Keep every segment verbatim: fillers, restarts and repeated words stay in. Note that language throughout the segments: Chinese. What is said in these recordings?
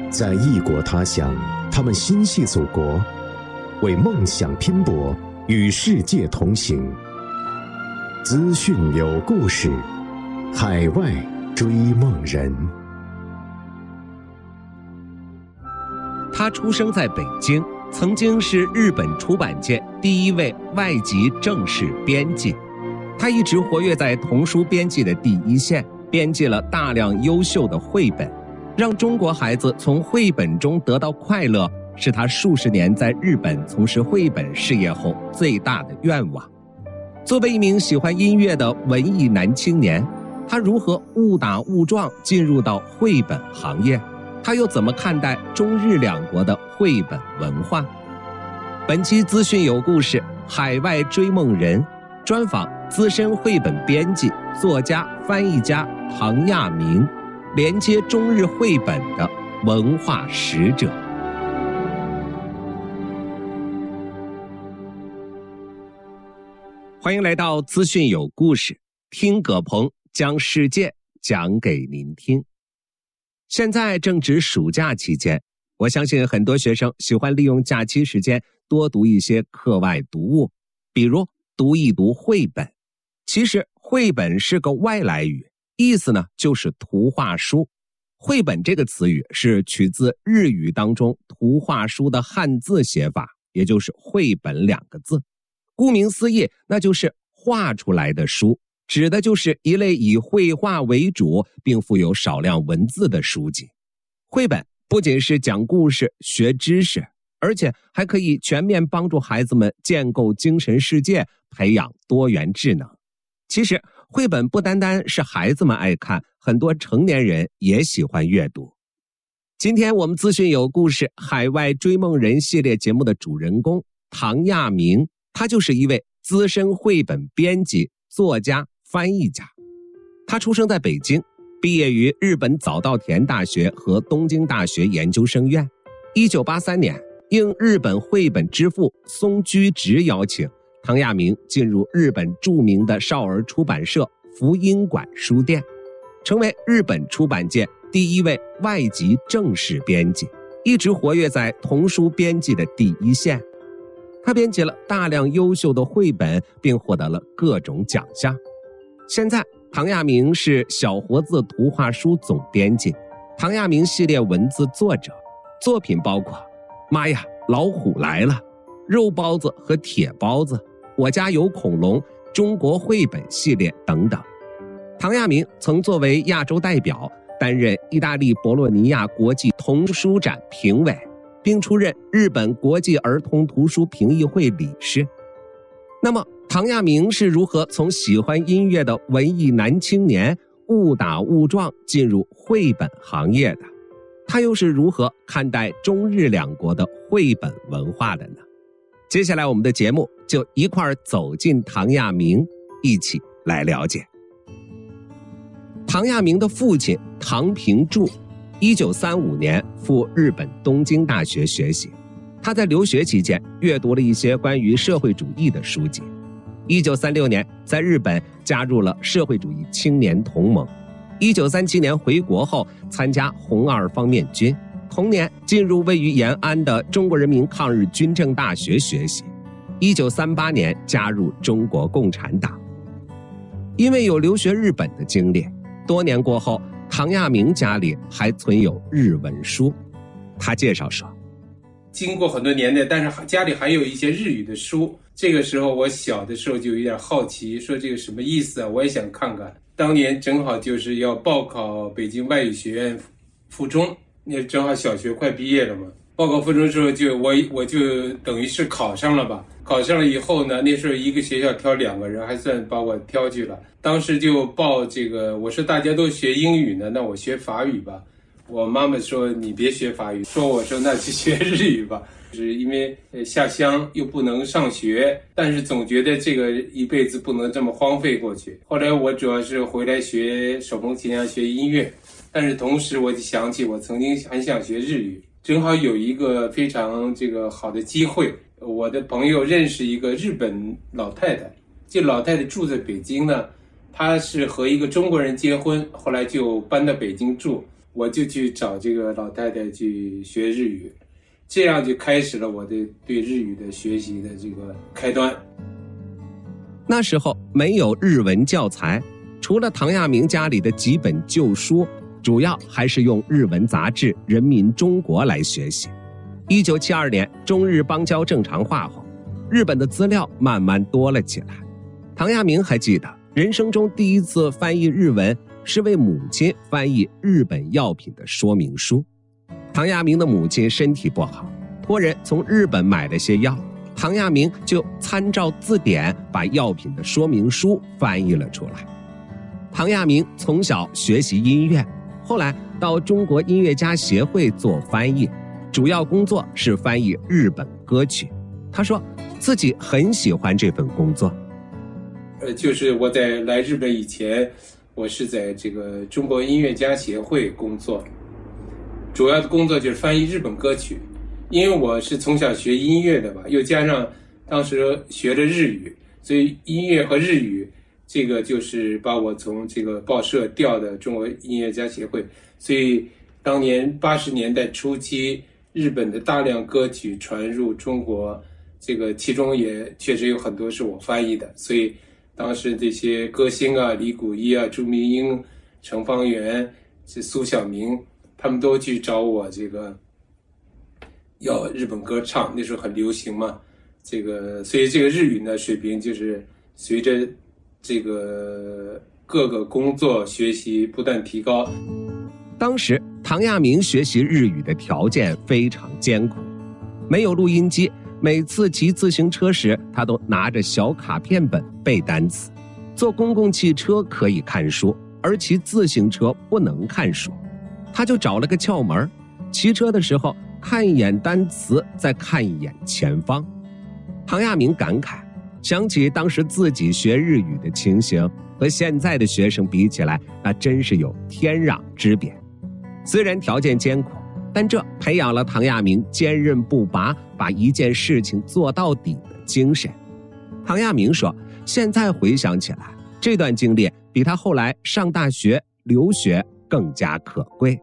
在异国他乡，他们心系祖国，为梦想拼搏，与世界同行。资讯有故事，海外追梦人。 他出生在北京，曾经是日本出版界第一位外籍正式编辑。他一直活跃在童书编辑的第一线，编辑了大量优秀的绘本，让中国孩子从绘本中得到快乐，是他数十年在日本从事绘本事业后最大的愿望。作为一名喜欢音乐的文艺男青年，他如何误打误撞进入到绘本行业？他又怎么看待中日两国的绘本文化？本期资讯有故事，海外追梦人专访资深绘本编辑、作家、翻译家唐亚明，连接中日绘本的文化使者。欢迎来到资讯有故事，听葛鹏将世界讲给您听。现在正值暑假期间，我相信很多学生喜欢利用假期时间多读一些课外读物，比如读一读绘本。其实绘本是个外来语，意思呢就是图画书。绘本这个词语是取自日语当中图画书的汉字写法，也就是绘本两个字。顾名思义，那就是画出来的书，指的就是一类以绘画为主并附有少量文字的书籍。绘本不仅是讲故事、学知识，而且还可以全面帮助孩子们建构精神世界，培养多元智能。其实绘本不单单是孩子们爱看，很多成年人也喜欢阅读。今天我们资讯有故事海外追梦人系列节目的主人公唐亚明，他就是一位资深绘本编辑、作家、翻译家。他出生在北京，毕业于日本早稻田大学和东京大学研究生院。一九八三年，应日本绘本之父松居直邀请，唐亚明进入日本著名的少儿出版社福音馆书店，成为日本出版界第一位外籍正式编辑，一直活跃在童书编辑的第一线。他编辑了大量优秀的绘本，并获得了各种奖项。现在唐亚明是小活字图画书总编辑，唐亚明系列文字作者，作品包括妈呀，老虎来了、肉包子和铁包子、我家有恐龙、中国绘本系列等等。唐亚明曾作为亚洲代表担任意大利博洛尼亚国际童书展评委，并出任日本国际儿童图书评议会理事。那么唐亚明是如何从喜欢音乐的文艺男青年误打误撞进入绘本行业的？他又是如何看待中日两国的绘本文化的呢？接下来我们的节目就一块儿走进唐亚明，一起来了解。唐亚明的父亲唐平柱一九三五年赴日本东京大学学习，他在留学期间阅读了一些关于社会主义的书籍。一九三六年在日本加入了社会主义青年同盟。一九三七年回国后参加红二方面军，同年进入位于延安的中国人民抗日军政大学学习。一九三八年加入中国共产党。因为有留学日本的经历，多年过后唐亚明家里还存有日文书。他介绍说， 经过很多年代，但是家里还有一些日语的书。这个时候我小的时候就有点好奇，说这个什么意思啊，我也想看看。当年正好就是要报考北京外语学院附中，那正好小学快毕业了嘛。报考附中的时候就我我就等于是考上了吧。考上了以后呢，那时候一个学校挑两个人，还算把我挑去了。当时就报这个，我说大家都学英语呢，那我学法语吧。我妈妈说你别学法语，说我说那去学日语吧。就是因为下乡又不能上学，但是总觉得这个一辈子不能这么荒废过去。后来我主要是回来学手风琴啊，学音乐，但是同时我就想起我曾经很想学日语，正好有一个非常这个好的机会，我的朋友认识一个日本老太太，这老太太住在北京呢，她是和一个中国人结婚，后来就搬到北京住。 我就去找这个老太太去学日语，这样就开始了我的对日语的学习的这个开端。 那时候没有日文教材，除了唐亚明家里的几本旧书，主要还是用日文杂志《人民中国》来学习。一九七二年中日邦交正常化后，日本的资料慢慢多了起来。唐亚明还记得人生中第一次翻译日文是为母亲翻译日本药品的说明书。唐亚明的母亲身体不好，托人从日本买了些药，唐亚明就参照字典把药品的说明书翻译了出来。唐亚明从小学习音乐，后来到中国音乐家协会做翻译，主要工作是翻译日本歌曲。他说自己很喜欢这份工作。 呃，就是我在来日本以前，我是在这个中国音乐家协会工作，主要的工作就是翻译日本歌曲。因为我是从小学音乐的吧，又加上当时学了日语，所以音乐和日语这个就是把我从这个报社调的中国音乐家协会。所以当年八十年代初期，日本的大量歌曲传入中国，这个其中也确实有很多是我翻译的。所以当时这些歌星啊，李谷一啊、朱明英、程方圆、是苏小明，他们都去找我这个要日本歌唱，那时候很流行嘛。这个所以这个日语呢水平就是随着这个各个工作学习不断提高。 当时唐亚明学习日语的条件非常艰苦，没有录音机，每次骑自行车时他都拿着小卡片本背单词。坐公共汽车可以看书，而骑自行车不能看书。他就找了个窍门，骑车的时候看一眼单词，再看一眼前方。唐亚明感慨，想起当时自己学日语的情形，和现在的学生比起来，那真是有天壤之别。虽然条件艰苦，但这培养了唐亚明坚韧不拔，把一件事情做到底的精神。唐亚明说，现在回想起来，这段经历比他后来上大学留学更加可贵。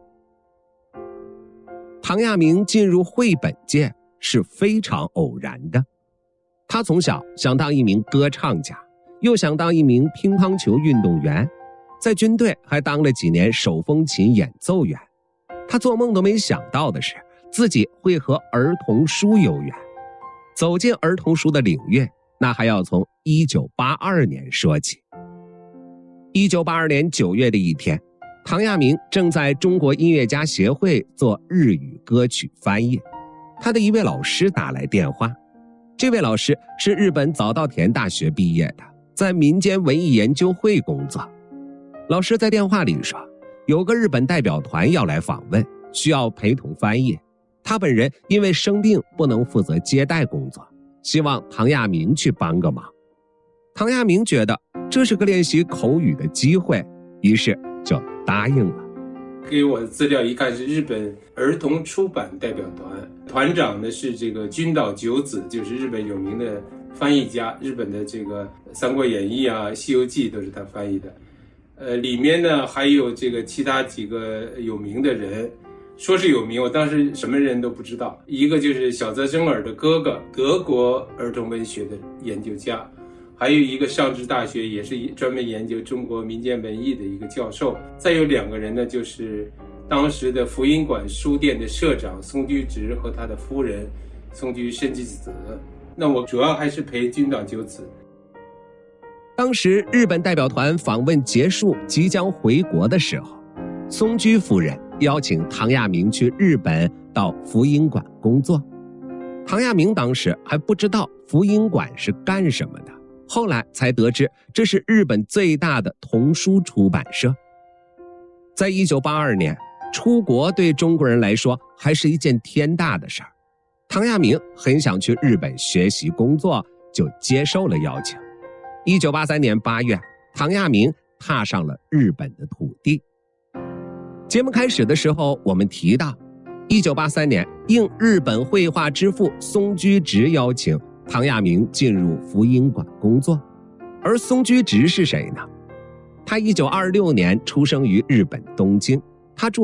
唐亚明进入绘本界是非常偶然的。他从小想当一名歌唱家，又想当一名乒乓球运动员，在军队还当了几年手风琴演奏员。他做梦都没想到的是，自己会和儿童书有缘。走进儿童书的领域，那还要从一九八二年说起。一九八二年九月的一天，唐亚明正在中国音乐家协会做日语歌曲翻译，他的一位老师打来电话。这位老师是日本早稻田大学毕业的，在民间文艺研究会工作。老师在电话里说，有个日本代表团要来访问，需要陪同翻译，他本人因为生病不能负责接待工作，希望唐亚明去帮个忙。唐亚明觉得这是个练习口语的机会，于是就答应了。 给我的资料一看，是日本儿童出版代表团，团长呢是这个君岛久子，就是日本有名的翻译家，日本的这个《三国演义》啊、《西游记》都是他翻译的。呃，里面呢还有这个其他几个有名的人，说是有名，我当时什么人都不知道。一个就是小泽征尔的哥哥，德国儿童文学的研究家。还有一个上智大学也是专门研究中国民间文艺的一个教授。再有两个人呢，就是当时的福音馆书店的社长松居直和他的夫人松居伸纪子。那我主要还是陪君岛久子。 当时日本代表团访问结束，即将回国的时候，松居夫人邀请唐亚明去日本到福音馆工作。唐亚明当时还不知道福音馆是干什么的，后来才得知这是日本最大的童书出版社。在一九八二年，出国对中国人来说还是一件天大的事儿。唐亚明很想去日本学习工作，就接受了邀请。一九八三年八月，唐亚明踏上了日本的土地。节目开始的时候，我们提到一九八三年应日本绘画之父松居直邀请，唐亚明进入福音馆工作。而松居直是谁呢？他一九二六年出生于日本东京，他著有《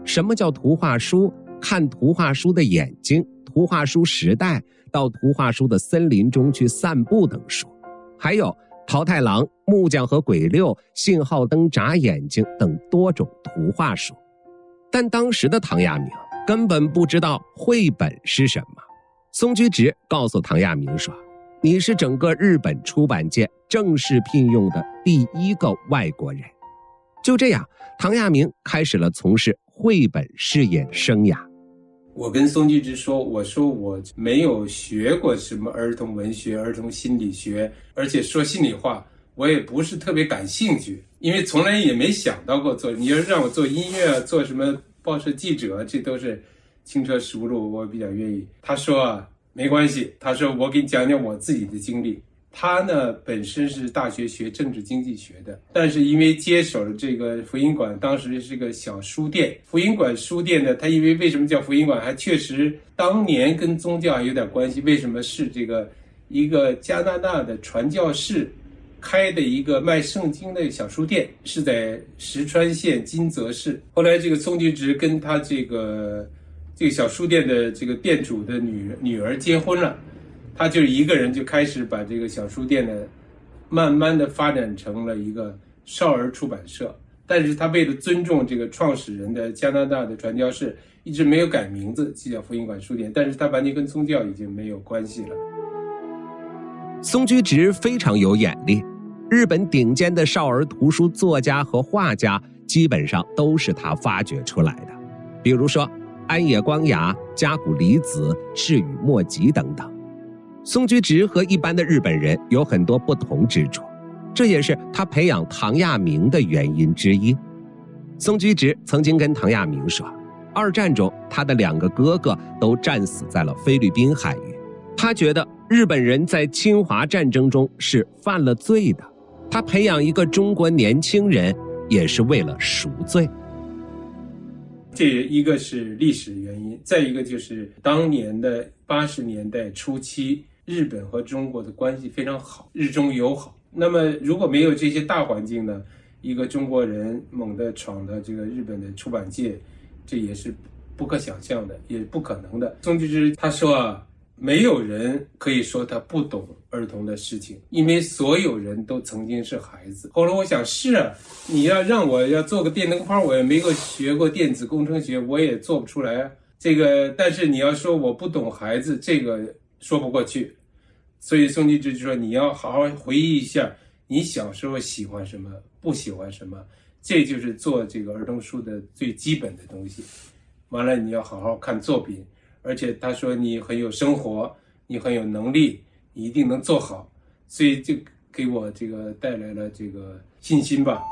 什么叫图画书，看图画书的眼睛，图画书时代，到图画书的森林中去散步等书，还有桃太郎、木匠和鬼六、信号灯眨眼睛等多种图画书。但当时的唐亚明根本不知道绘本是什么。松居直告诉唐亚明说，你是整个日本出版界正式聘用的第一个外国人。就这样，唐亚明开始了从事绘本事业的生涯。 我跟松居直说，我说我没有学过什么儿童文学、儿童心理学，而且说心里话，我也不是特别感兴趣，因为从来也没想到过做。你要让我做音乐，做什么报社记者，这都是轻车熟路，我比较愿意。他说啊，没关系，他说我给你讲讲我自己的经历。他呢本身是大学学政治经济学的，但是因为接手了这个福音馆，当时是个小书店。福音馆书店呢，他因为为什么叫福音馆，还确实当年跟宗教还有点关系。为什么是这个一个加拿大的传教士开的一个卖圣经的小书店，是在石川县金泽市。后来这个松居直跟他这个这个小书店的这个店主的女女儿结婚了。他就是一个人就开始把这个小书店呢，慢慢的发展成了一个少儿出版社。但是他为了尊重这个创始人的加拿大的传教士，一直没有改名字，就叫福音馆书店。但是他完全跟宗教已经没有关系了。 松居直非常有眼力，日本顶尖的少儿图书作家和画家基本上都是他发掘出来的，比如说安野光雅、加古离子、赤羽末吉等等。松居直和一般的日本人有很多不同之处，这也是他培养唐亚明的原因之一。松居直曾经跟唐亚明说，二战中他的两个哥哥都战死在了菲律宾海域，他觉得日本人在侵华战争中是犯了罪的，他培养一个中国年轻人也是为了赎罪。 这一个是历史原因，再一个就是当年的八十年代初期，日本和中国的关系非常好，日中友好。那么如果没有这些大环境呢，一个中国人猛地闯到这个日本的出版界，这也是不可想象的，也不可能的。松居直他说啊，没有人可以说他不懂儿童的事情，因为所有人都曾经是孩子。后来我想，是啊，你要让我要做个电灯泡，我也没有学过电子工程学，我也做不出来啊。这个，但是你要说我不懂孩子，这个说不过去。所以松居直就说，你要好好回忆一下你小时候喜欢什么，不喜欢什么，这就是做这个儿童书的最基本的东西。完了，你要好好看作品，而且他说你很有生活，你很有能力，你一定能做好，所以就给我这个带来了这个信心吧。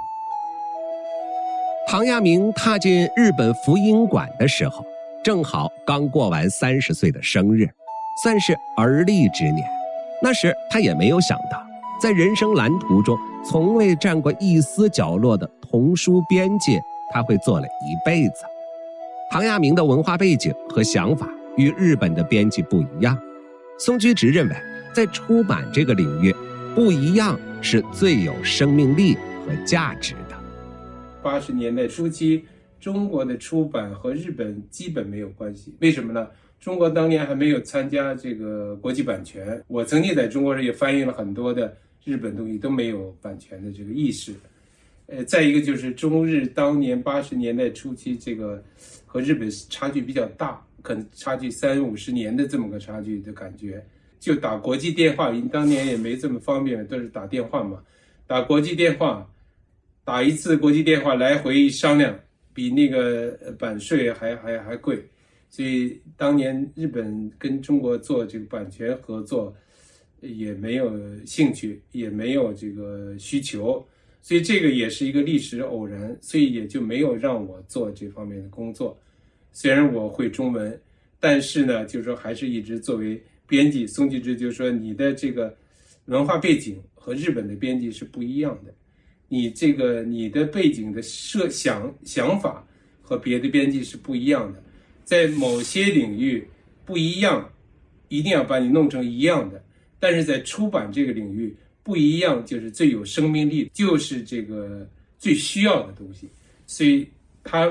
唐亚明踏进日本福音馆的时候，正好刚过完三十岁的生日，算是而立之年。那时他也没有想到，在人生蓝图中从未占过一丝角落的童书编辑，他会做了一辈子。唐亚明的文化背景和想法与日本的编辑不一样，松居直认为在出版这个领域，不一样是最有生命力和价值的。 八十年代初期，中国的出版和日本基本没有关系，为什么呢？中国当年还没有参加这个国际版权，我曾经在中国也翻译了很多的日本东西，都没有版权的这个意识。呃，再一个就是中日当年八十年代初期，这个和日本差距比较大，可能差距三五十年的这么个差距的感觉。就打国际电话，因为当年也没这么方便，都是打电话嘛，打国际电话，打一次国际电话来回一商量，比那个版税还还还贵。所以当年日本跟中国做这个版权合作也没有兴趣，也没有这个需求，所以这个也是一个历史偶然，所以也就没有让我做这方面的工作。虽然我会中文，但是呢，就是说还是一直作为编辑。松居直就是说，你的这个文化背景和日本的编辑是不一样的，你这个你的背景的设想想法和别的编辑是不一样的。在某些领域不一样，一定要把你弄成一样的，但是在出版这个领域不一样就是最有生命力，就是这个最需要的东西。所以他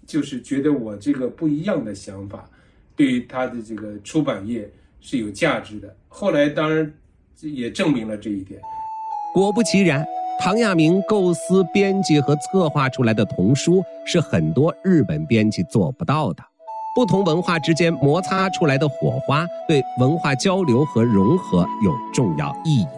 就是觉得我这个不一样的想法对于他的这个出版业是有价值的。后来当然也证明了这一点。 果不其然，唐亚明构思、编辑和策划出来的童书是很多日本编辑做不到的。不同文化之间摩擦出来的火花，对文化交流和融合有重要意义。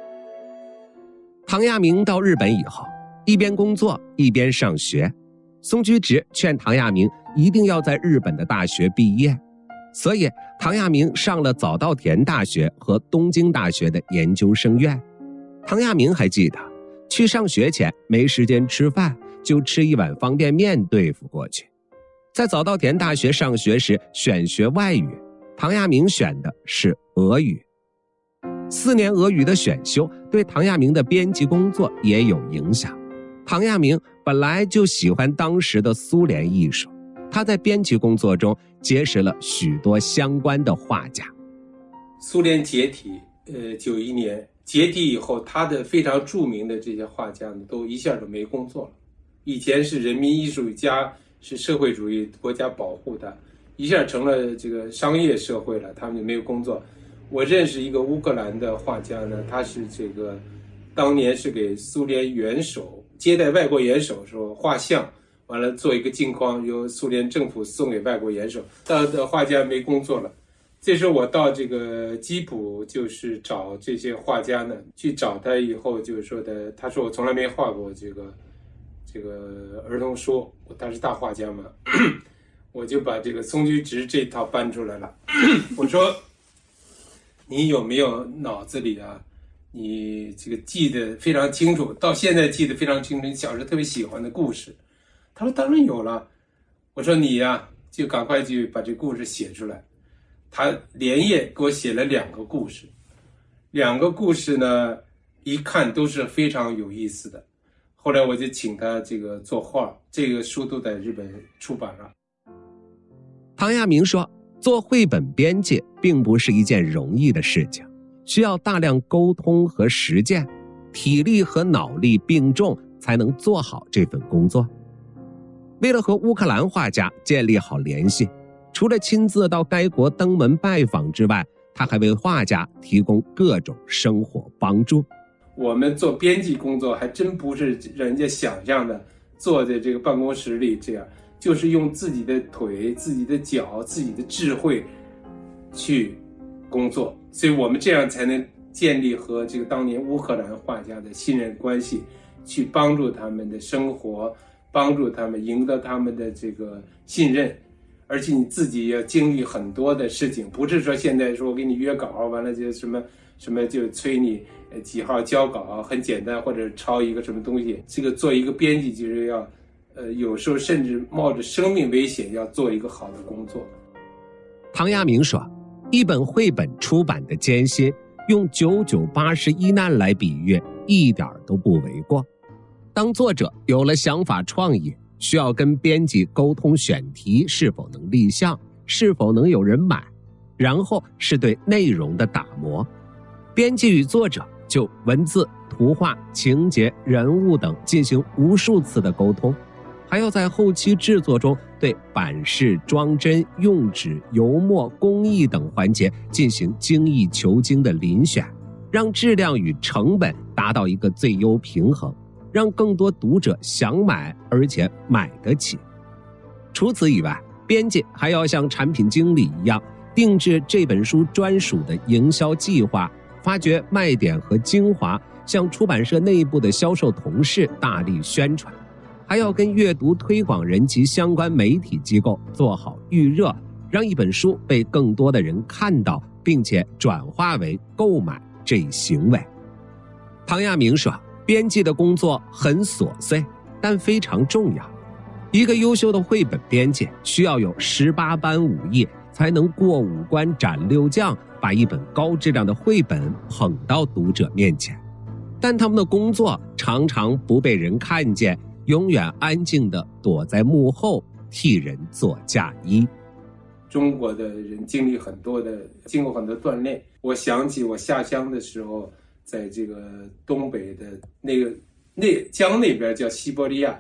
唐亚明到日本以后，一边工作一边上学。松居直劝唐亚明一定要在日本的大学毕业，所以唐亚明上了早稻田大学和东京大学的研究生院。唐亚明还记得，去上学前没时间吃饭，就吃一碗方便面对付过去。在早稻田大学上学时选学外语，唐亚明选的是俄语。四年俄语的选修对唐亚明的编辑工作也有影响。唐亚明本来就喜欢当时的苏联艺术，他在编辑工作中结识了许多相关的画家。 苏联解体，呃，九一年解体以后，他的非常著名的这些画家呢，都一下就没工作了。以前是人民艺术家，是社会主义国家保护的，一下成了这个商业社会了，他们就没有工作。我认识一个乌克兰的画家呢，他是这个当年是给苏联元首接待外国元首的时候画像，完了做一个镜框，由苏联政府送给外国元首。他的画家没工作了，这时候我到这个基辅，就是找这些画家呢，去找他以后就是说的，他说我从来没画过这个这个儿童书，他是大画家嘛，我就把这个松居直这套搬出来了。我说你有没有脑子里啊，你这个记得非常清楚，到现在记得非常清楚，你小时候特别喜欢的故事？他说当然有了。我说你呀、啊，就赶快去把这故事写出来。他连夜给我写了两个故事，两个故事呢，一看都是非常有意思的。后来我就请他这个作画，这个书都在日本出版了。 唐亚明说，做绘本编辑并不是一件容易的事情，需要大量沟通和实践，体力和脑力并重才能做好这份工作。为了和乌克兰画家建立好联系，除了亲自到该国登门拜访之外，他还为画家提供各种生活帮助。 我们做编辑工作还真不是人家想象的坐在这个办公室里这样，就是用自己的腿、自己的脚、自己的智慧去工作，所以我们这样才能建立和这个当年乌克兰画家的信任关系，去帮助他们的生活，帮助他们赢得他们的这个信任。而且你自己要经历很多的事情，不是说现在说我给你约稿，完了就什么什么就催你呃几号交稿，很简单，或者抄一个什么东西。这个做一个编辑就是要呃有时候甚至冒着生命危险要做一个好的工作。 唐亚明说，一本绘本出版的艰辛，用九九八十一难来比喻，一点都不为过。当作者有了想法创意，需要跟编辑沟通选题是否能立项，是否能有人买，然后是对内容的打磨。编辑与作者就文字、图画、情节、人物等进行无数次的沟通，还要在后期制作中对版式、装帧、用纸、油墨、工艺等环节进行精益求精的遴选，让质量与成本达到一个最优平衡，让更多读者想买而且买得起。除此以外，编辑还要像产品经理一样定制这本书专属的营销计划，发掘卖点和精华，向出版社内部的销售同事大力宣传，还要跟阅读推广人及相关媒体机构做好预热，让一本书被更多的人看到，并且转化为购买这一行为。唐亚明说，编辑的工作很琐碎，但非常重要。一个优秀的绘本编辑需要有十八般武艺，才能过五关斩六将，把一本高质量的绘本捧到读者面前。但他们的工作常常不被人看见，永远安静地躲在幕后，替人做嫁衣。 中国的人经历很多的，经过很多锻炼。我想起我下乡的时候，在这个东北的那个那江那边叫西伯利亚，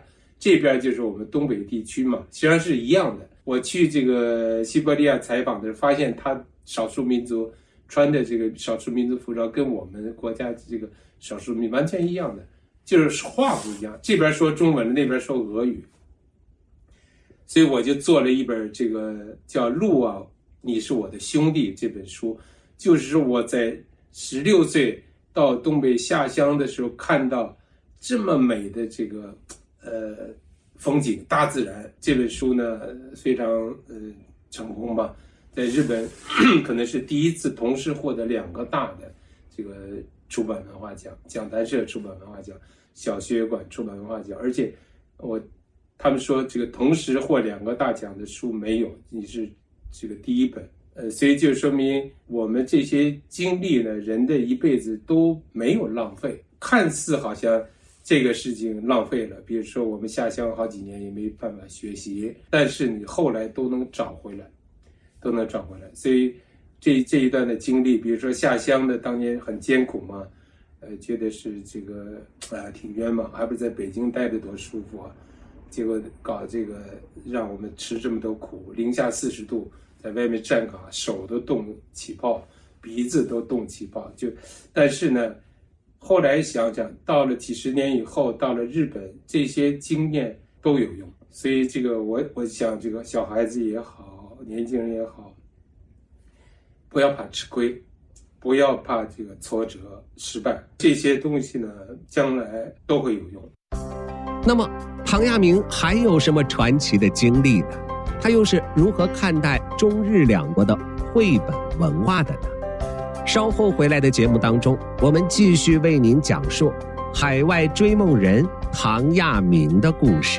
这边就是我们东北地区嘛，实际上是一样的。我去这个西伯利亚采访的时候，发现他少数民族穿的这个少数民族服装跟我们国家这个少数民族完全一样的，就是话不一样，这边说中文，那边说俄语。所以我就做了一本这个叫《路啊，你是我的兄弟》这本书，就是我在十六岁到东北下乡的时候看到这么美的这个呃风景大自然。这本书呢非常呃成功吧，在日本可能是第一次同时获得两个大的这个出版文化奖，讲谈社出版文化奖，小学馆出版文化奖，而且我他们说这个同时获两个大奖的书没有，你是这个第一本。呃，所以就说明我们这些经历呢，人的一辈子都没有浪费。看似好像这个事情浪费了，比如说我们下乡好几年也没办法学习，但是你后来都能找回来，都能找回来。所以这这一段的经历，比如说下乡的当年很艰苦嘛，呃，觉得是这个啊、呃、挺冤枉，还不是在北京待着多舒服啊。结果搞这个让我们吃这么多苦，零下四十度，在外面站岗，手都冻起泡，鼻子都冻起泡。就，但是呢，后来想想，到了几十年以后，到了日本，这些经验都有用。所以这个我我想，这个小孩子也好，年轻人也好，不要怕吃亏，不要怕这个挫折、失败，这些东西呢，将来都会有用。 那么唐亚明还有什么传奇的经历呢？他又是如何看待中日两国的绘本文化的呢？稍后回来的节目当中，我们继续为您讲述海外追梦人唐亚明的故事。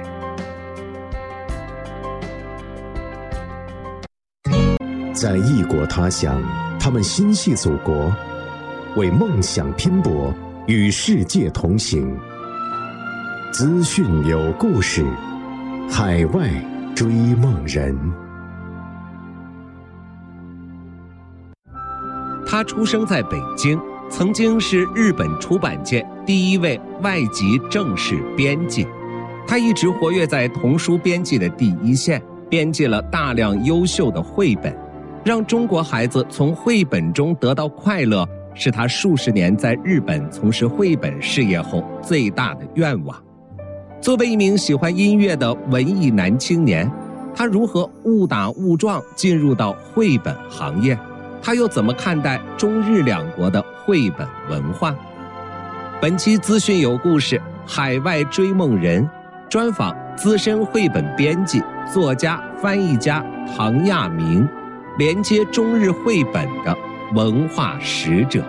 在异国他乡，他们心系祖国，为梦想拼搏，与世界同行。资讯有故事，海外追梦人。 他出生在北京，曾经是日本出版界第一位外籍正式编辑。他一直活跃在童书编辑的第一线，编辑了大量优秀的绘本，让中国孩子从绘本中得到快乐，是他数十年在日本从事绘本事业后最大的愿望。作为一名喜欢音乐的文艺男青年，他如何误打误撞进入到绘本行业？他又怎么看待中日两国的绘本文化？本期资讯有故事，海外追梦人专访资深绘本编辑、作家、翻译家唐亚明，连接中日绘本的文化使者。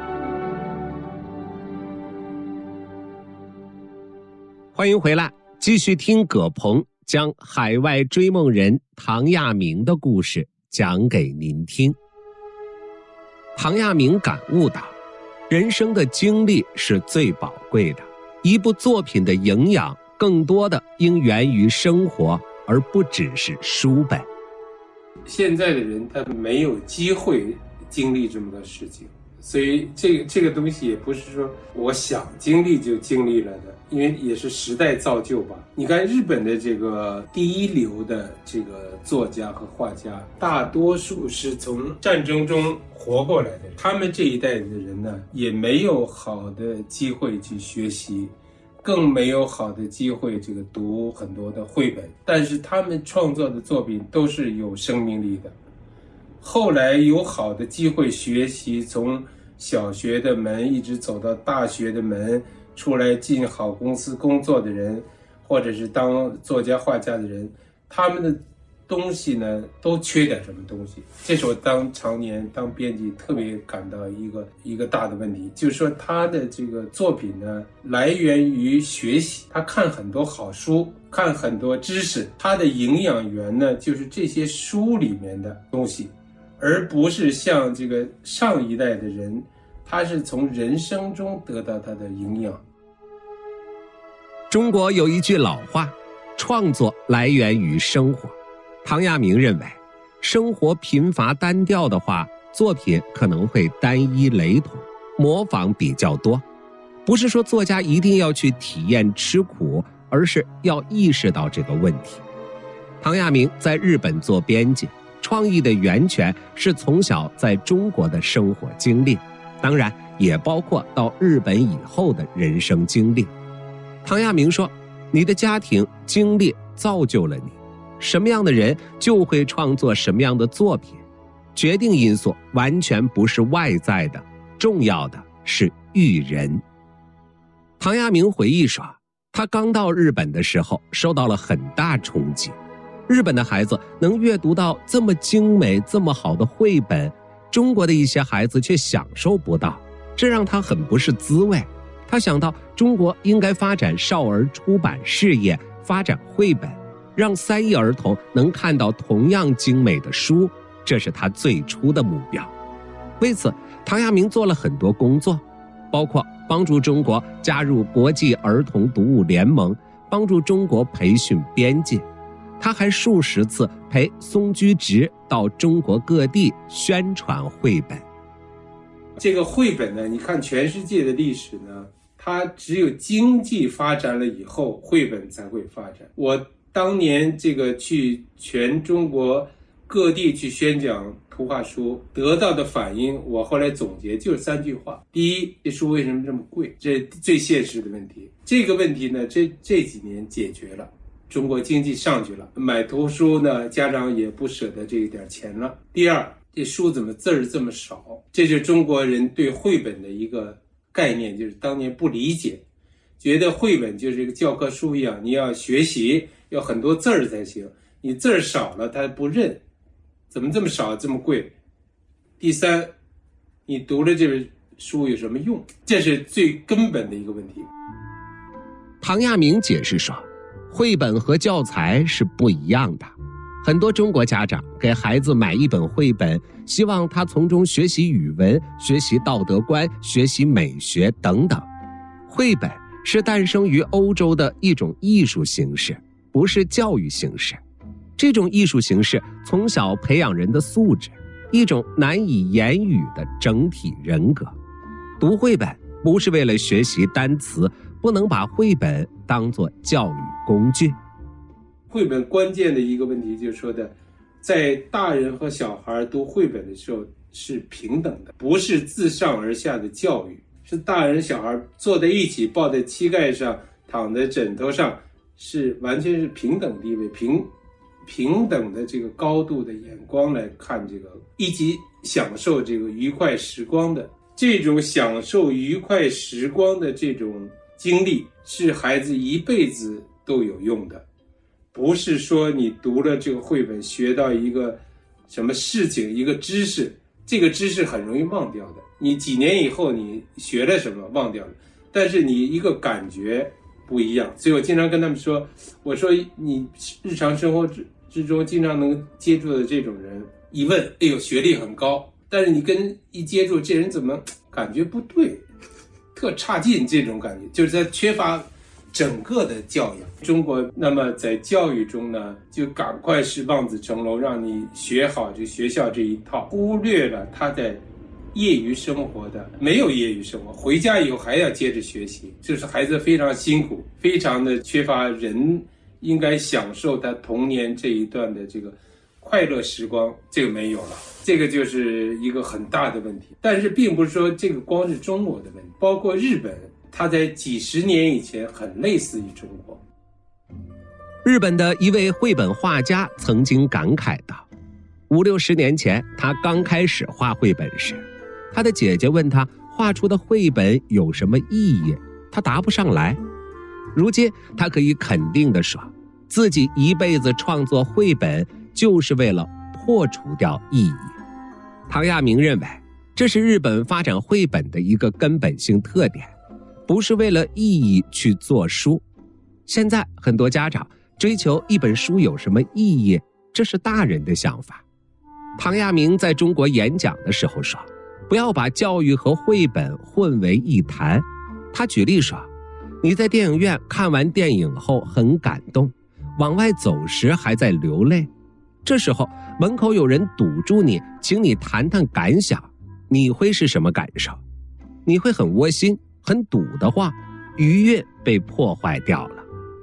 欢迎回来，继续听葛鹏将海外追梦人唐亚明的故事讲给您听。唐亚明感悟到，人生的经历是最宝贵的，一部作品的营养更多的应源于生活，而不只是书本。 现在的人他没有机会经历这么多事情，所以这个这个东西也不是说我想经历就经历了的，因为也是时代造就吧。你看日本的这个第一流的这个作家和画家，大多数是从战争中活过来的，他们这一代的人呢，也没有好的机会去学习，更没有好的机会这个读很多的绘本，但是他们创作的作品都是有生命力的。后来有好的机会学习，从小学的门一直走到大学的门，出来进好公司工作的人，或者是当作家画家的人，他们的东西呢都缺点什么东西。这是我当常年当编辑特别感到一个一个大的问题，就是说他的这个作品呢来源于学习，他看很多好书，看很多知识，他的营养源呢就是这些书里面的东西，而不是像这个上一代的人，他是从人生中得到他的营养。 中国有一句老话，创作来源于生活。唐亚明认为，生活贫乏单调的话，作品可能会单一雷同，模仿比较多。不是说作家一定要去体验吃苦， 而是要意识到这个问题。唐亚明在日本做编辑，创意的源泉是从小在中国的生活经历，当然也包括到日本以后的人生经历。唐亚明说，你的家庭经历造就了你，什么样的人就会创作什么样的作品，决定因素完全不是外在的，重要的是育人。唐亚明回忆说，他刚到日本的时候受到了很大冲击，日本的孩子能阅读到这么精美这么好的绘本，中国的一些孩子却享受不到，这让他很不是滋味。他想到中国应该发展少儿出版事业，发展绘本，让三亿儿童能看到同样精美的书，这是他最初的目标。为此，唐亚明做了很多工作，包括帮助中国加入国际儿童读物联盟，帮助中国培训编辑。他还数十次陪松居直到中国各地宣传绘本。 这个绘本呢，你看全世界的历史呢，它只有经济发展了以后，绘本才会发展。我当年这个去全中国各地去宣讲图画书，得到的反应，我后来总结就是三句话。第一，这书为什么这么贵？这最现实的问题。这个问题呢，这这几年解决了，中国经济上去了，买图书呢，家长也不舍得这一点钱了。第二，这书怎么字儿这么少？这就是中国人对绘本的一个概念，就是当年不理解，觉得绘本就是一个教科书一样，你要学习要很多字儿才行，你字儿少了他不认，怎么这么少这么贵？第三，你读了这本书有什么用？这是最根本的一个问题。 唐亚明解释说，绘本和教材是不一样的。很多中国家长给孩子买一本绘本，希望他从中学习语文、学习道德观、学习美学等等。绘本是诞生于欧洲的一种艺术形式，不是教育形式。这种艺术形式从小培养人的素质，一种难以言语的整体人格。读绘本不是为了学习单词，不能把绘本当作教育工具。 绘本关键的一个问题就是说的，在大人和小孩读绘本的时候是平等的，不是自上而下的教育，是大人小孩坐在一起，抱在膝盖上，躺在枕头上，是完全是平等地位，平平等的这个高度的眼光来看这个，一起享受这个愉快时光的。这种享受愉快时光的这种经历，是孩子一辈子都有用的。不是说你读了这个绘本学到一个什么事情一个知识，这个知识很容易忘掉的，你几年以后你学了什么忘掉了，但是你一个感觉不一样。所以我经常跟他们说，我说你日常生活之之中经常能接触的这种人，一问哎呦学历很高，但是你跟一接触这人怎么感觉不对，特差劲，这种感觉就是他缺乏整个的教养。中国那么在教育中呢，就赶快是望子成龙，让你学好这学校这一套，忽略了他在业余生活的，没有业余生活，回家以后还要接着学习，就是孩子非常辛苦，非常的缺乏人应该享受他童年这一段的这个快乐时光，这个没有了，这个就是一个很大的问题。但是并不是说这个光是中国的问题，包括日本，它在几十年以前很类似于中国。 日本的一位绘本画家曾经感慨道，五六十年前他刚开始画绘本时，他的姐姐问他画出的绘本有什么意义，他答不上来。如今他可以肯定地说，自己一辈子创作绘本就是为了破除掉意义。唐亚明认为，这是日本发展绘本的一个根本性特点，不是为了意义去做书。现在很多家长追求一本书有什么意义，这是大人的想法。唐亚明在中国演讲的时候说，不要把教育和绘本混为一谈。他举例说，你在电影院看完电影后很感动，往外走时还在流泪，这时候门口有人堵住你，请你谈谈感想，你会是什么感受？你会很窝心，很堵的话，余韵被破坏掉了。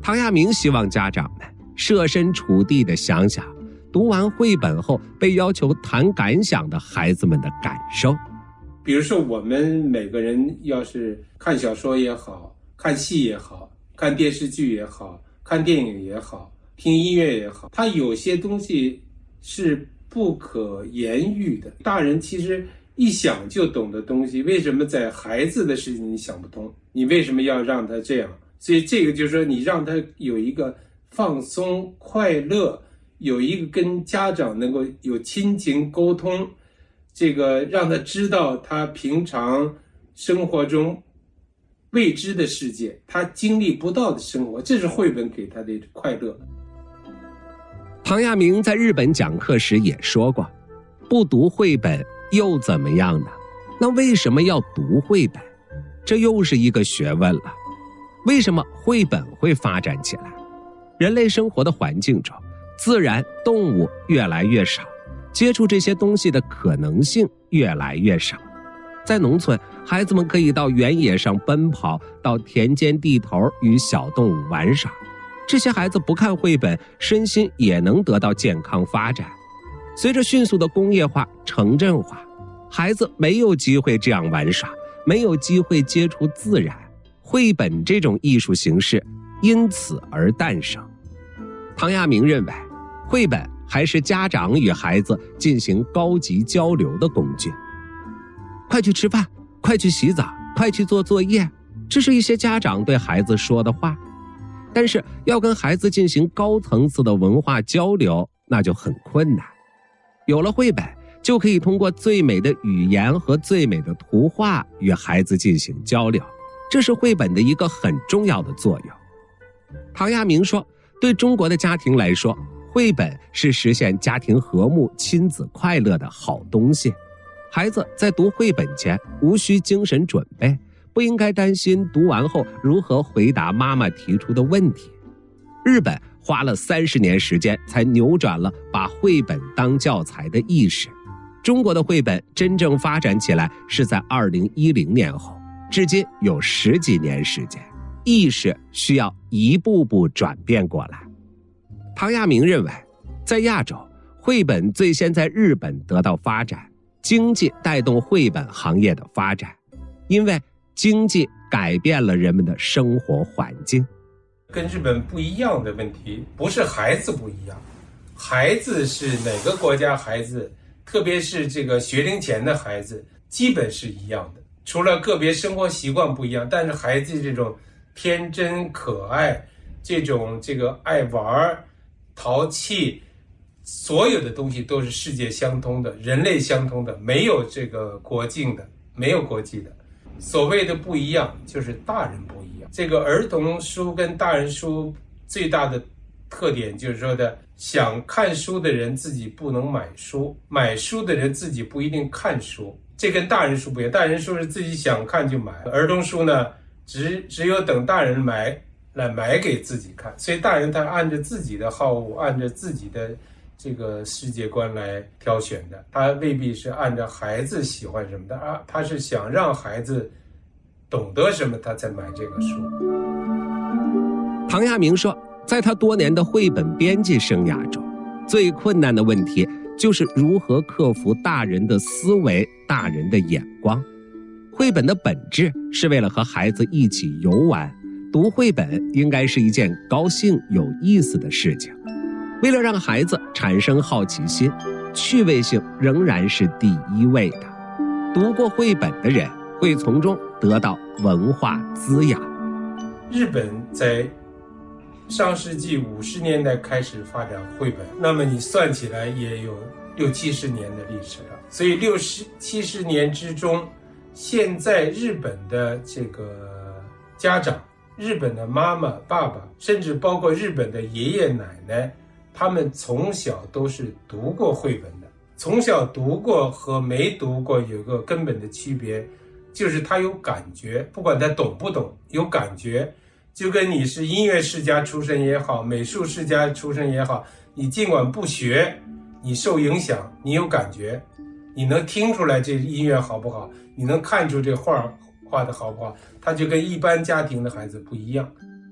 唐亚明希望家长们设身处地地想想，读完绘本后被要求谈感想的孩子们的感受。 比如说我们每个人要是看小说也好，看戏也好，看电视剧也好，看电影也好，听音乐也好，它有些东西是不可言喻的。大人其实一想就懂的东西，为什么在孩子的事情你想不通？你为什么要让他这样？所以这个就是说，你让他有一个放松、快乐，有一个跟家长能够有亲情沟通，这个让他知道他平常生活中未知的世界，他经历不到的生活，这是绘本给他的快乐。 唐亚明在日本讲课时也说过，不读绘本又怎么样呢？那为什么要读绘本？这又是一个学问了。为什么绘本会发展起来？人类生活的环境中，自然动物越来越少，接触这些东西的可能性越来越少。在农村，孩子们可以到原野上奔跑，到田间地头与小动物玩耍。这些孩子不看绘本，身心也能得到健康发展。随着迅速的工业化、城镇化，孩子没有机会这样玩耍，没有机会接触自然，绘本这种艺术形式因此而诞生。唐亚明认为，绘本还是家长与孩子进行高级交流的工具。快去吃饭，快去洗澡，快去做作业，这是一些家长对孩子说的话。但是要跟孩子进行高层次的文化交流，那就很困难。有了绘本，就可以通过最美的语言和最美的图画与孩子进行交流，这是绘本的一个很重要的作用。唐亚明说，对中国的家庭来说，绘本是实现家庭和睦、亲子快乐的好东西。孩子在读绘本前无需精神准备，不应该担心读完后如何回答妈妈提出的问题。日本花了三十年时间才扭转了把绘本当教材的意识。中国的绘本真正发展起来是在二零一零年后，至今有十几年时间，意识需要一步步转变过来。唐亚明认为，在亚洲，绘本最先在日本得到发展，经济带动绘本行业的发展，因为经济改变了人们的生活环境。 跟日本不一样的问题，不是孩子不一样，孩子是哪个国家孩子，特别是这个学龄前的孩子，基本是一样的，除了个别生活习惯不一样，但是孩子这种天真可爱，这种这个爱玩淘气，所有的东西都是世界相通的，人类相通的，没有这个国境的，没有国际的。所谓的不一样，就是大人不一样。这个儿童书跟大人书最大的特点就是说的，想看书的人自己不能买书，买书的人自己不一定看书，这跟大人书不一样。大人书是自己想看就买，儿童书呢，只只有等大人买来买给自己看，所以大人他按照自己的好恶，按照自己的这个世界观来挑选的，他未必是按照孩子喜欢什么的啊，他是想让孩子懂得什么，他才买这个书。 唐亚明说，在他多年的绘本编辑生涯中，最困难的问题就是如何克服大人的思维、大人的眼光。绘本的本质是为了和孩子一起游玩，读绘本应该是一件高兴有意思的事情。为了让孩子产生好奇心，趣味性仍然是第一位的。读过绘本的人会从中得到文化滋养。 日本在上世纪五十年代开始发展绘本，那么你算起来也有六七十年的历史了。所以六十七十年之中，现在日本的这个家长、日本的妈妈、爸爸，甚至包括日本的爷爷奶奶，他们从小都是读过绘本的。从小读过和没读过有个根本的区别，就是他有感觉，不管他懂不懂，有感觉。就跟你是音乐世家出身也好，美术世家出身也好，你尽管不学，你受影响，你有感觉，你能听出来这音乐好不好，你能看出这画画的好不好，他就跟一般家庭的孩子不一样。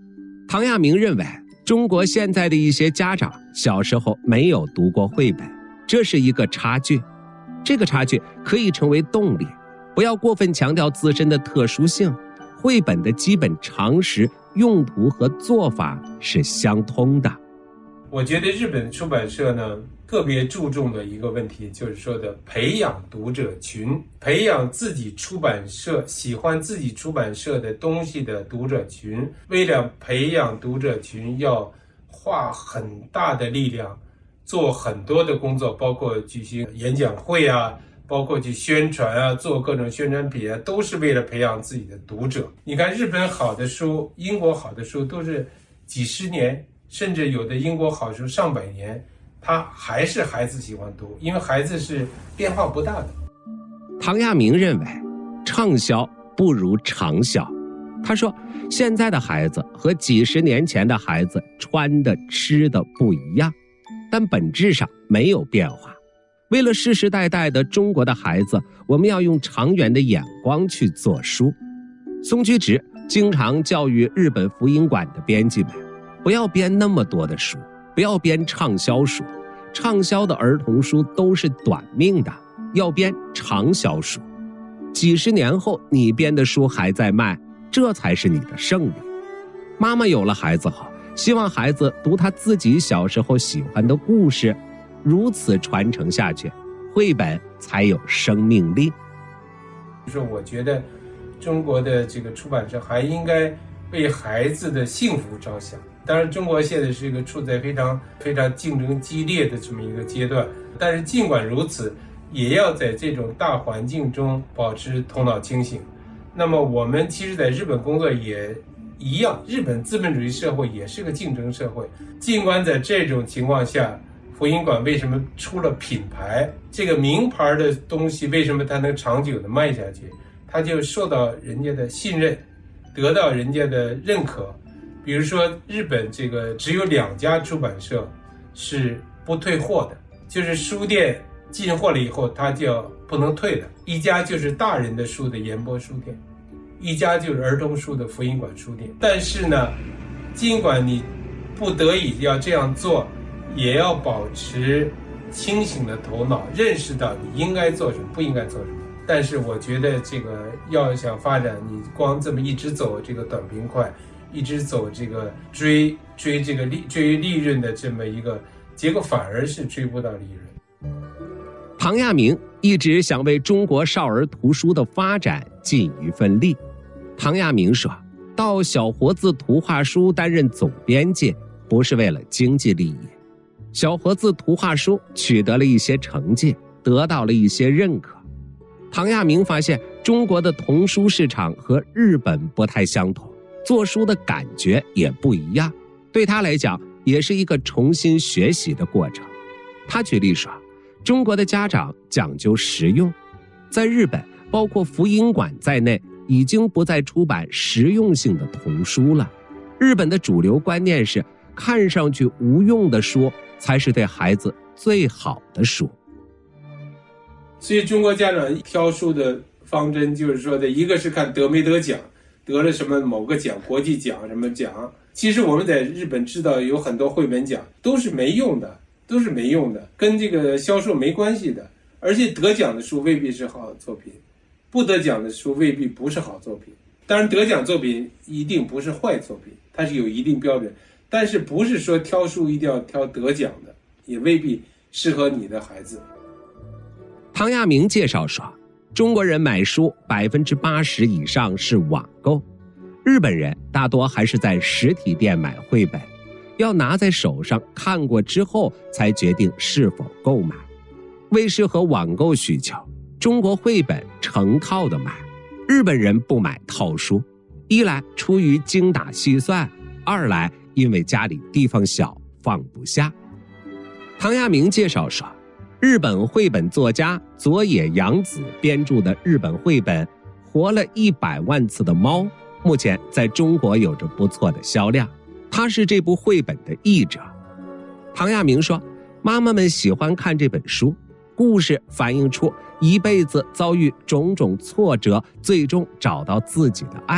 唐亚明认为，中国现在的一些家长小时候没有读过绘本，这是一个差距。这个差距可以成为动力，不要过分强调自身的特殊性，绘本的基本常识、用途和做法是相通的。 我觉得日本出版社呢，特别注重的一个问题，就是说的培养读者群，培养自己出版社喜欢自己出版社的东西的读者群。为了培养读者群，要花很大的力量，做很多的工作，包括举行演讲会啊，包括去宣传啊，做各种宣传品啊，都是为了培养自己的读者。你看日本好的书，英国好的书都是几十年，甚至有的英国好书上百年，他还是孩子喜欢读，因为孩子是变化不大的。 唐亚明认为，畅销不如长销。他说，现在的孩子和几十年前的孩子穿的吃的不一样，但本质上没有变化。为了世世代代的中国的孩子，我们要用长远的眼光去做书。松居直经常教育日本福音馆的编辑们，不要编那么多的书，不要编畅销书，畅销的儿童书都是短命的，要编长销书。几十年后你编的书还在卖，这才是你的胜利。妈妈有了孩子后，希望孩子读他自己小时候喜欢的故事，如此传承下去，绘本才有生命力。 就是我觉得中国的这个出版社还应该为孩子的幸福着想。当然中国现在是一个处在非常非常竞争激烈的这么一个阶段，但是尽管如此，也要在这种大环境中保持头脑清醒。那么我们其实在日本工作也一样，日本资本主义社会也是个竞争社会。尽管在这种情况下，福音馆为什么出了品牌，这个名牌的东西为什么它能长久的卖下去，它就受到人家的信任，得到人家的认可。比如说日本这个只有两家出版社是不退货的，就是书店进货了以后它就不能退的，一家就是大人的书的研波书店，一家就是儿童书的福音馆书店。但是呢，尽管你不得已要这样做，也要保持清醒的头脑，认识到你应该做什么，不应该做什么。但是我觉得这个要想发展，你光这么一直走这个短平快，一直走这个追追这个利追利润的这么一个结果，反而是追不到利润。 唐亚明一直想为中国少儿图书的发展尽一份力。唐亚明说，到小活字图画书担任总编辑，不是为了经济利益。小活字图画书取得了一些成绩，得到了一些认可。唐亚明发现中国的童书市场和日本不太相同，做书的感觉也不一样，对他来讲也是一个重新学习的过程。他举例说，中国的家长讲究实用，在日本包括福音馆在内已经不再出版实用性的童书了。日本的主流观念是，看上去无用的书才是对孩子最好的书。 所以中国家长挑书的方针就是说的，一个是看得没得奖，得了什么某个奖，国际奖什么奖。其实我们在日本知道有很多绘本奖都是没用的，都是没用的，跟这个销售没关系的。而且得奖的书未必是好作品，不得奖的书未必不是好作品。当然得奖作品一定不是坏作品，它是有一定标准，但是不是说挑书一定要挑得奖的，也未必适合你的孩子。 唐亚明介绍说，中国人买书百分之八十以上是网购，日本人大多还是在实体店买绘本，要拿在手上看过之后才决定是否购买。为适合网购需求，中国绘本成套的买，日本人不买套书，一来出于精打细算，二来因为家里地方小放不下。唐亚明介绍说，日本绘本作家佐野洋子编著的日本绘本《活了一百万次的猫》目前在中国有着不错的销量，他是这部绘本的译者。唐亚明说，妈妈们喜欢看这本书，故事反映出一辈子遭遇种种挫折，最终找到自己的爱，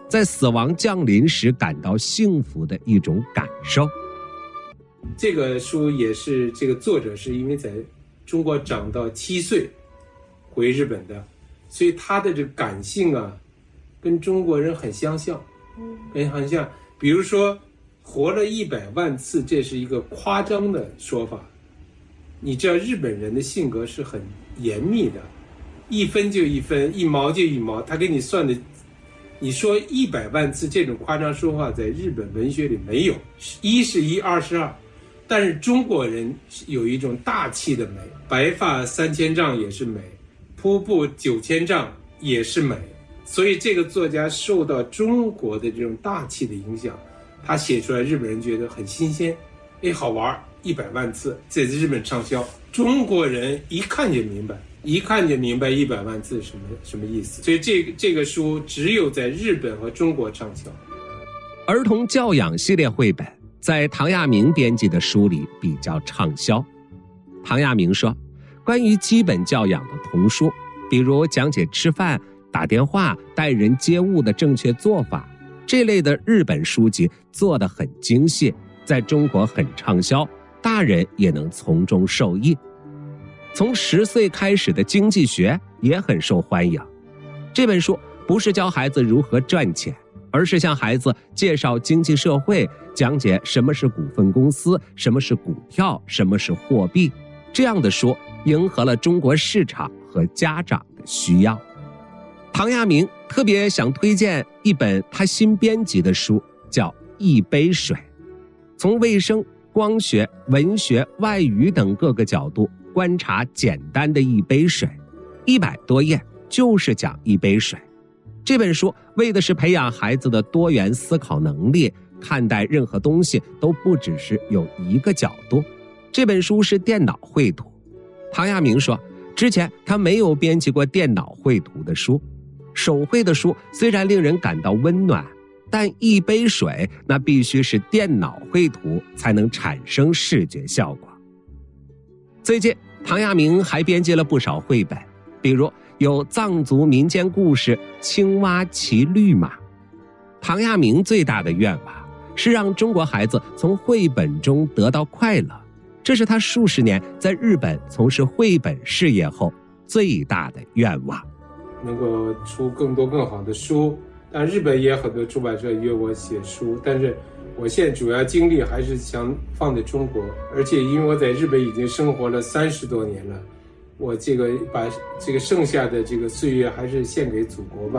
在死亡降临时感到幸福的一种感受。 这个书也是这个作者是因为在中国长到七岁回日本的，所以他的这个感性啊跟中国人很相像，很很像。比如说活了一百万次，这是一个夸张的说法。你知道日本人的性格是很严密的，一分就一分，一毛就一毛，他给你算的。你说一百万次这种夸张说话在日本文学里没有，一是一，二是二。但是中国人有一种大气的美，白发三千丈也是美，瀑布九千丈也是美。所以这个作家受到中国的这种大气的影响，他写出来日本人觉得很新鲜，哎，好玩，一百万次在日本畅销。中国人一看就明白，一看就明白一百万字什么什么意思。所以这个这个书只有在日本和中国畅销。 儿童教养系列绘本在唐亚明编辑的书里比较畅销。唐亚明说，关于基本教养的童书，比如讲解吃饭、打电话、待人接物的正确做法，这类的日本书籍做得很精细，在中国很畅销，大人也能从中受益。从十岁开始的经济学也很受欢迎。这本书不是教孩子如何赚钱，而是向孩子介绍经济社会，讲解什么是股份公司，什么是股票，什么是货币。这样的书迎合了中国市场和家长的需要。唐亚明特别想推荐一本他新编辑的书，叫《一杯水》，从卫生、光学、文学、外语等各个角度观察简单的一杯水，一百多页就是讲一杯水。这本书为的是培养孩子的多元思考能力，看待任何东西都不只是有一个角度。这本书是电脑绘图。唐亚明说，之前他没有编辑过电脑绘图的书。手绘的书虽然令人感到温暖，但一杯水那必须是电脑绘图才能产生视觉效果。最近唐亚明还编辑了不少绘本，比如有藏族民间故事《青蛙骑绿马》。唐亚明最大的愿望是让中国孩子从绘本中得到快乐，这是他数十年在日本从事绘本事业后最大的愿望。 能够出更多更好的书，但日本也有很多出版社约我写书，但是我现在主要精力还是想放在中国，而且因为我在日本已经生活了三十多年了，我这个把这个剩下的这个岁月还是献给祖国吧。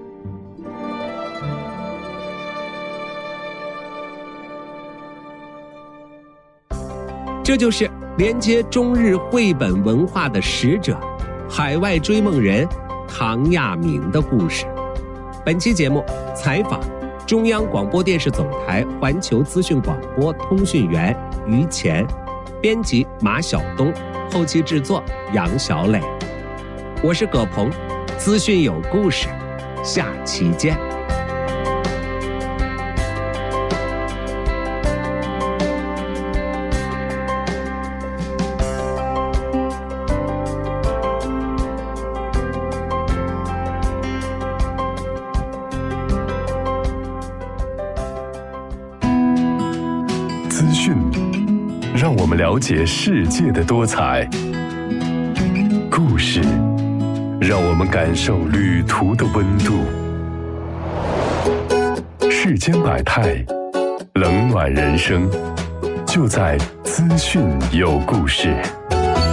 这就是连接中日绘本文化的使者，海外追梦人唐亚明的故事。本期节目采访中央广播电视总台环球资讯广播通讯员于乾，编辑马晓东，后期制作杨小磊。我是葛鹏，资讯有故事，下期见。 资讯让我们了解世界的多彩，故事让我们感受旅途的温度。世间百态，冷暖人生，就在资讯有故事。